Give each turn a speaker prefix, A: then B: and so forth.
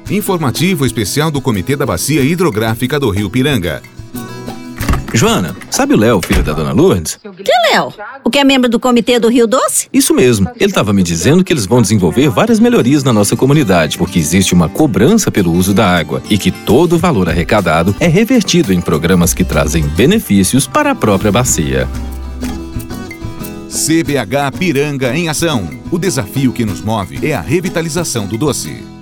A: Informativo especial do Comitê da Bacia Hidrográfica do Rio Piranga.
B: Joana, sabe o Léo, filho da dona Lourdes?
C: Que Léo? O que é membro do Comitê do Rio Doce?
B: Isso mesmo. Ele estava me dizendo que eles vão desenvolver várias melhorias na nossa comunidade, porque existe uma cobrança pelo uso da água e que todo o valor arrecadado é revertido em programas que trazem benefícios para a própria bacia.
A: CBH Piranga em ação. O desafio que nos move é a revitalização do doce.